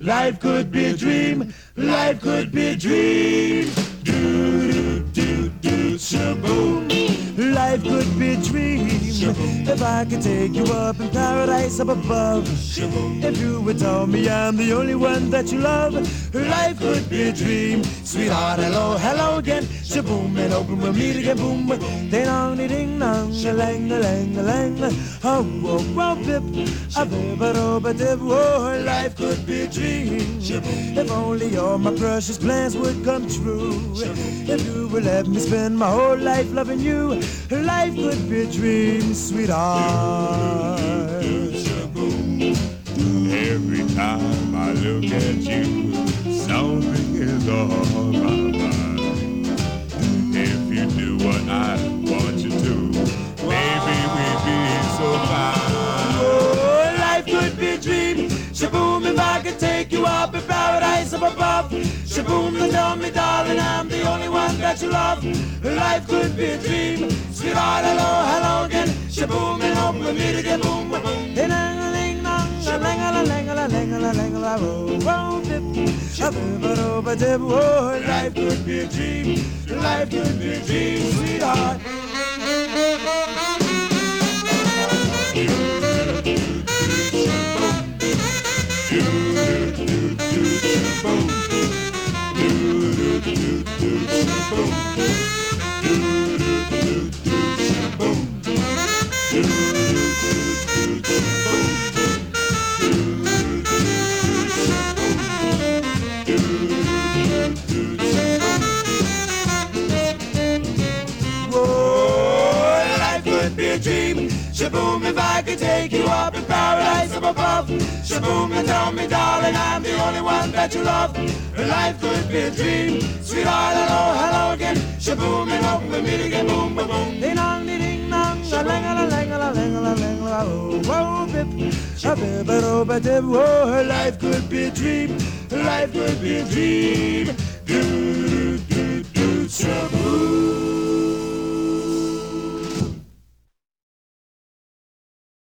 Life could be a dream. Life could be a dream. Do do do do shaboom. Life could be a dream. Shaboom. If I could take you up in paradise up above. Shaboom. If you would tell me I'm the only one that you love. Life could be a dream. Sweetheart, hello, hello again. Shaboom, and open we'll meet again. Boom, ding dong, ding dong, a lang, a lang, a lang. Oh, whoa, whoa, bip, a bip, a dip. Oh, life could be a dream. Shaboom. If only all my precious plans would come true. Shaboom. If you would let me spend my whole life loving you. Life could be a dream, sweetheart. Every time I look at you, something is on my mind. If you do what I want you to, maybe we'd be so fine. Oh, life could be a dream. Shaboom, if I could take you up in paradise up above. Shaboom, and tell me, darling, I'm the only one that you love. Life could be a dream. Sweetheart, hello, hello again. Shaboom, and hope we'll meet again. Boom, boom, boom. Oh, life could be a dream. Life could be a dream, sweetheart. Shaboom, if I could take you up in paradise up above. Shaboom, and tell me, darling, I'm the only one that you love. Life could be a dream. Sweetheart, hello, hello again. Shaboom, and hope we'll meet again. Boom, boom, boom. Ding dong, ding dong, a lang, a lang, a lang, a lang, oh, oh, bip, a bip, a bip, a oh, life could be a dream. Life could be a dream.